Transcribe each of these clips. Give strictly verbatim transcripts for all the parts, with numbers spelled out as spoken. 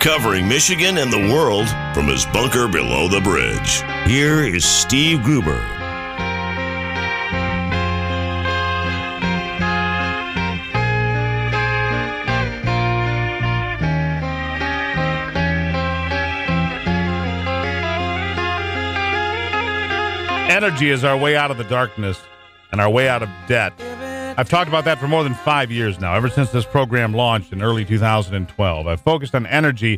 covering Michigan and the world from his bunker below the bridge. Here is Steve Gruber. Energy is our way out of the darkness and our way out of debt. I've talked about that for more than five years now, ever since this program launched in early two thousand twelve. I've focused on energy,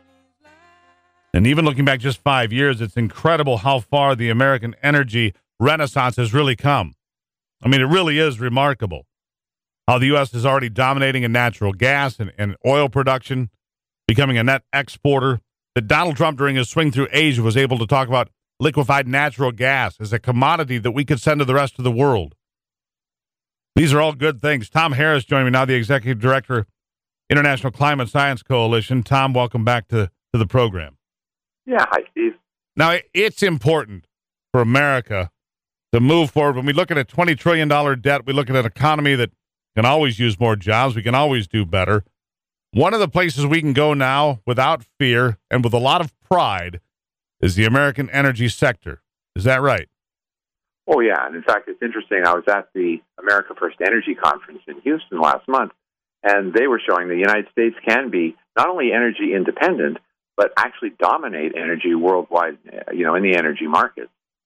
and even looking back just five years, it's incredible how far the American energy renaissance has really come. I mean, it really is remarkable how the U S is already dominating in natural gas and, and oil production, becoming a net exporter, that Donald Trump, during his swing through Asia, was able to talk about liquefied natural gas as a commodity that we could send to the rest of the world. These are all good things. Tom Harris joining me now, the Executive Director, International Climate Science Coalition. Tom, welcome back to, to the program. Yeah, hi, Steve. Now, it's important for America to move forward. When we look at a twenty trillion dollars debt, we look at an economy that can always use more jobs. We can always do better. One of the places we can go now without fear and with a lot of pride is the American energy sector. Is that right? Oh, yeah. And in fact, it's interesting. I was at the America First Energy Conference in Houston last month, and they were showing the United States can be not only energy independent, but actually dominate energy worldwide, you know, in the energy market.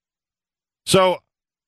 So,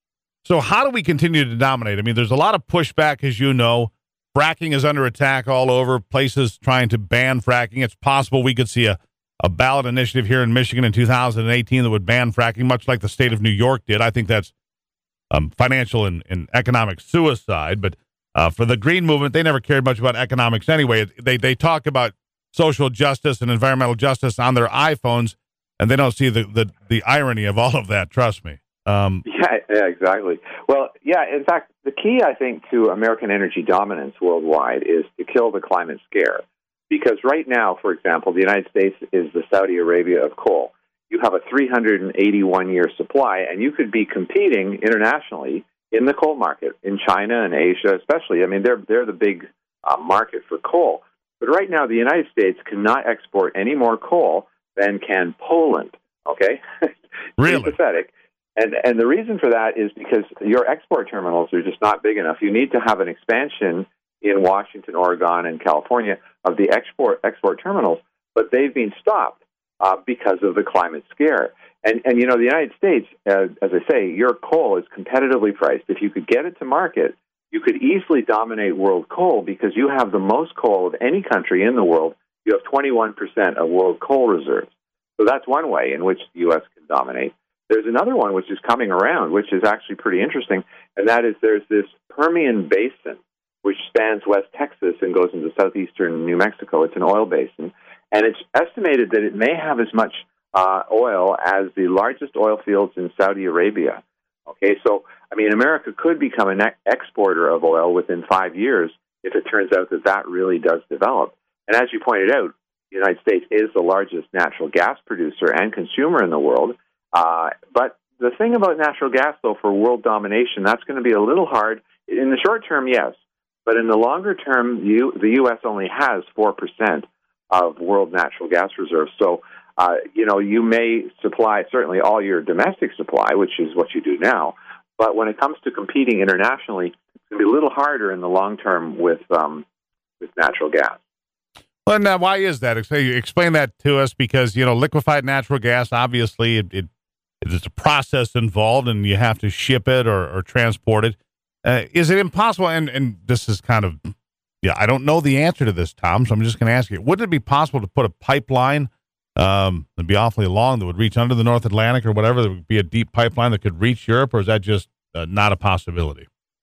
so how do we continue to dominate? I mean, there's a lot of pushback, as you know. Fracking is under attack all over, places trying to ban fracking. It's possible we could see a a ballot initiative here in Michigan in two thousand eighteen that would ban fracking, much like the state of New York did. I think that's um, financial and, and economic suicide. But uh, for the Green Movement, they never cared much about economics anyway. They they talk about social justice and environmental justice on their iPhones, and they don't see the, the, the irony of all of that, trust me. Um, yeah, yeah, exactly. Well, yeah, in fact, the key, I think, to American energy dominance worldwide is to kill the climate scare. Because right now, for example, the United States is the Saudi Arabia of coal. You have a three hundred eighty-one year supply, and you could be competing internationally in the coal market, in China and Asia especially. I mean, they're they're the big uh, market for coal. But right now, the United States cannot export any more coal than can Poland, okay? Really? It's pathetic. And, and the reason for that is because your export terminals are just not big enough. You need to have an expansion in Washington, Oregon, and California of the export export terminals, but they've been stopped uh, because of the climate scare. And, and you know, the United States, uh, as I say, your coal is competitively priced. If you could get it to market, you could easily dominate world coal because you have the most coal of any country in the world. You have twenty-one percent of world coal reserves. So that's one way in which the U S can dominate. There's another one which is coming around, which is actually pretty interesting, and that is there's this Permian Basin, which spans West Texas and goes into southeastern New Mexico. It's an oil basin, and it's estimated that it may have as much uh, oil as the largest oil fields in Saudi Arabia. Okay, so, I mean, America could become an exporter of oil within five years if it turns out that that really does develop. And as you pointed out, the United States is the largest natural gas producer and consumer in the world. Uh, but the thing about natural gas, though, for world domination, that's going to be a little hard. In the short term, yes. But in the longer term, you, the U S only has four percent of world natural gas reserves. So, uh, you know, you may supply certainly all your domestic supply, which is what you do now. But when it comes to competing internationally, it's going to be a little harder in the long term with um, with natural gas. Well, now, why is that? Explain that to us, because, you know, liquefied natural gas, obviously, it, it it's a process involved, and you have to ship it or, or transport it. Uh, is it impossible? And, and this is kind of, yeah, I don't know the answer to this, Tom, so I'm just going to ask you. Would it be possible to put a pipeline, um, that'd be awfully long, that would reach under the North Atlantic or whatever? There would be a deep pipeline that could reach Europe, or is that just uh, not a possibility?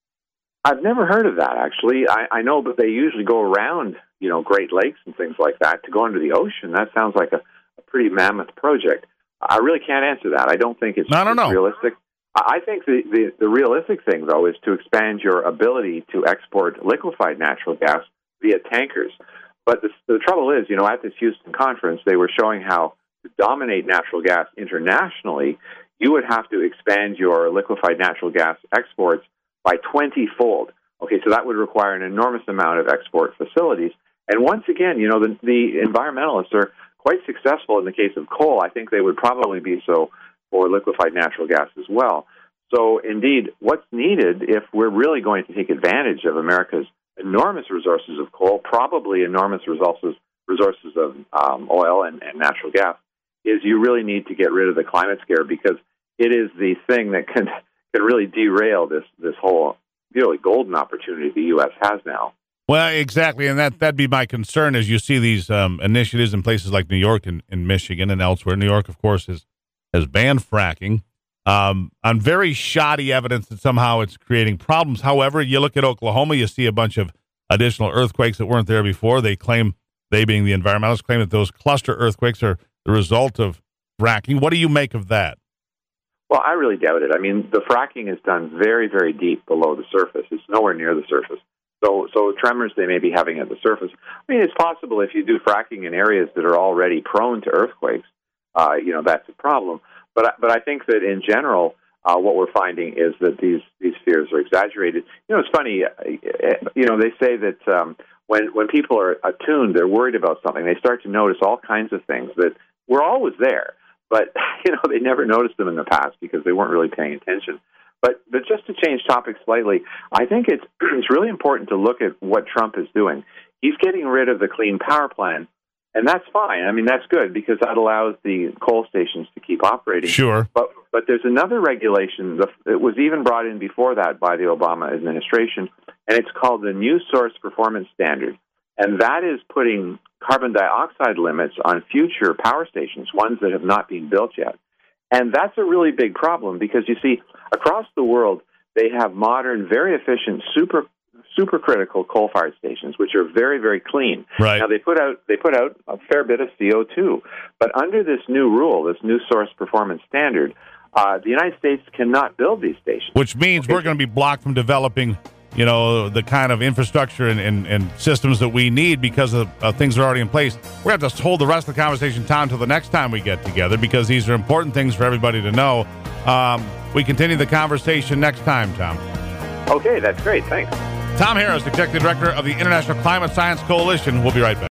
I've never heard of that, actually. I, I know that they usually go around, you know, Great Lakes and things like that to go into the ocean. That sounds like a, a pretty mammoth project. I really can't answer that. I don't think it's, no, no, it's no. realistic. I think the, the, the realistic thing, though, is to expand your ability to export liquefied natural gas via tankers. But the, the trouble is, you know, at this Houston conference, they were showing how to dominate natural gas internationally, you would have to expand your liquefied natural gas exports by twenty-fold. Okay, so that would require an enormous amount of export facilities. And once again, you know, the, the environmentalists are quite successful in the case of coal. I think they would probably be so for liquefied natural gas as well. So, indeed, what's needed if we're really going to take advantage of America's enormous resources of coal, probably enormous resources resources of um, oil and, and natural gas, is you really need to get rid of the climate scare, because it is the thing that can can really derail this this whole really golden opportunity the U S has now. Well, exactly, and that, that'd be my concern as you see these um, initiatives in places like New York and, and Michigan and elsewhere. New York, of course, is, has banned fracking um, on very shoddy evidence that somehow it's creating problems. However, you look at Oklahoma, you see a bunch of additional earthquakes that weren't there before. They claim, they being the environmentalists, claim that those cluster earthquakes are the result of fracking. What do you make of that? Well, I really doubt it. I mean, the fracking is done very, very deep below the surface. It's nowhere near the surface. So, so tremors they may be having at the surface. I mean, it's possible if you do fracking in areas that are already prone to earthquakes, uh, you know, that's a problem. But, but I think that in general, uh, what we're finding is that these, these fears are exaggerated. You know, it's funny, you know, they say that um, when, when people are attuned, they're worried about something, they start to notice all kinds of things that were always there. But, you know, they never noticed them in the past because they weren't really paying attention. But, but just to change topics slightly, I think it's, it's really important to look at what Trump is doing. He's getting rid of the Clean Power Plan, and that's fine. I mean, that's good because that allows the coal stations to keep operating. Sure. But, but there's another regulation that was even brought in before that by the Obama administration, and it's called the New Source Performance Standard. And that is putting carbon dioxide limits on future power stations, ones that have not been built yet. And that's a really big problem because, you see, across the world, they have modern, very efficient, super supercritical coal-fired stations, which are very, very clean. Right. Now, they put out they put out a fair bit of C O two. But under this new rule, this new source performance standard, uh, the United States cannot build these stations. Which means we're going to be blocked from developing, you know, the kind of infrastructure and, and, and systems that we need because of uh, things that are already in place. We're going to have to hold the rest of the conversation time until the next time we get together because these are important things for everybody to know. Um, we continue the conversation next time, Tom. Okay, that's great. Thanks. Tom Harris, Executive Director of the International Climate Science Coalition. We'll be right back.